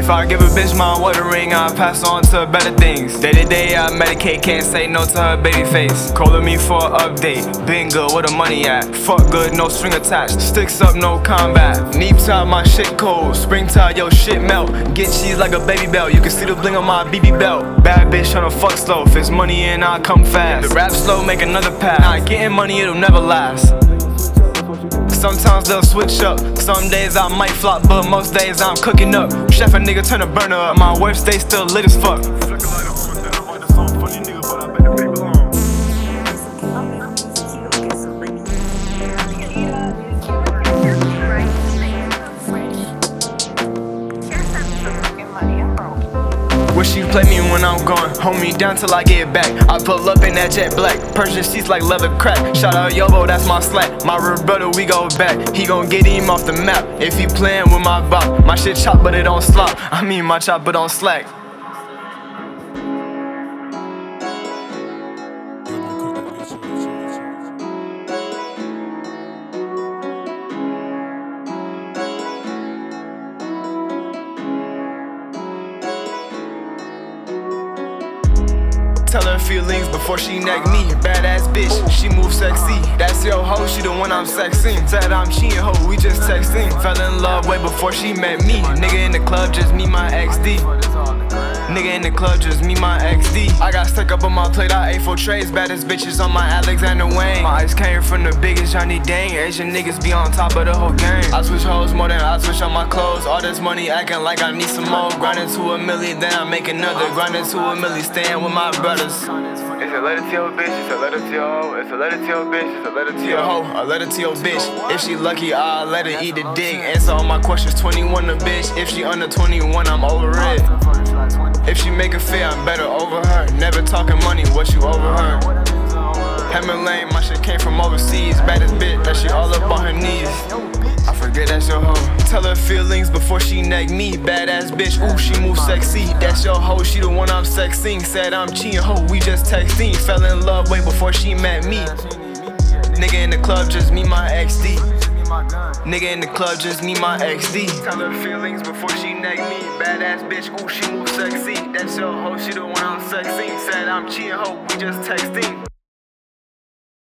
If I give a bitch my watering, I pass on to better things. Day to day I medicate, can't say no to her baby face. Calling me for an update, been good, where the money at? Fuck good, no string attached, sticks up, no combat. Knee tie, my shit cold, springtime, yo shit melt. Get cheese like a baby belt, you can see the bling on my BB belt. Bad bitch tryna fuck slow, if it's money in I come fast. The rap slow, make another pass. Not getting money, it'll never last. Sometimes they'll switch up, some days I might flop, but most days I'm cooking up. Chef a nigga turn a burner up, my worst day still lit as fuck. Wish she play me when I'm gone, hold me down till I get back. I pull up in that jet black, Persian seats like leather crack. Shout out Yobo, that's my slack. My real brother, we go back. He gon' get him off the map if he playin' with my bop. My shit chop, but it don't slop. I mean my chop, but don't slack. Tell her feelings before she neck me. Badass bitch, she move sexy. That's your hoe, she the one I'm sexing. Said I'm cheating, hoe, we just texting. Fell in love way before she met me. Nigga in the club, just me, my XD. Nigga in the club, just me, my XD. I got stuck up on my plate, I ate 4 trays. Baddest bitches on my Alexander Wayne. My ice came from the biggest Johnny Dang. Asian niggas be on top of the whole game. I switch hoes more than I switch on my clothes. All this money acting like I need some more. Grinding to a milli, then I make another. Grinding to a milli, staying with my brothers. It's a letter to your bitch, it's a letter to your hoe. It's a letter to your bitch, it's a letter to your hoe. A letter to your bitch. If she lucky, I'll let her eat the dick. Answer all my questions, 21 a bitch. If she under 21, I'm over it. If she make it fair, I'm better over her. Never talking money, what you overheard. Hammer Lane, my shit came from overseas. Baddest bitch, that shit all up on her knees. I forget that's your hoe. Tell her feelings before she neck me. Badass bitch, ooh, she move sexy. That's your hoe, she the one I'm sexing. Said I'm cheating, hoe, we just texting. Fell in love way before she met me. Nigga in the club, just me, my XD. Nigga in the club, just me, my XD. Tell her feelings before she neck me. Badass bitch, ooh, she move sexy. That's your hoe, she the one I'm sexing. Said I'm cheating, hoe, we just texting.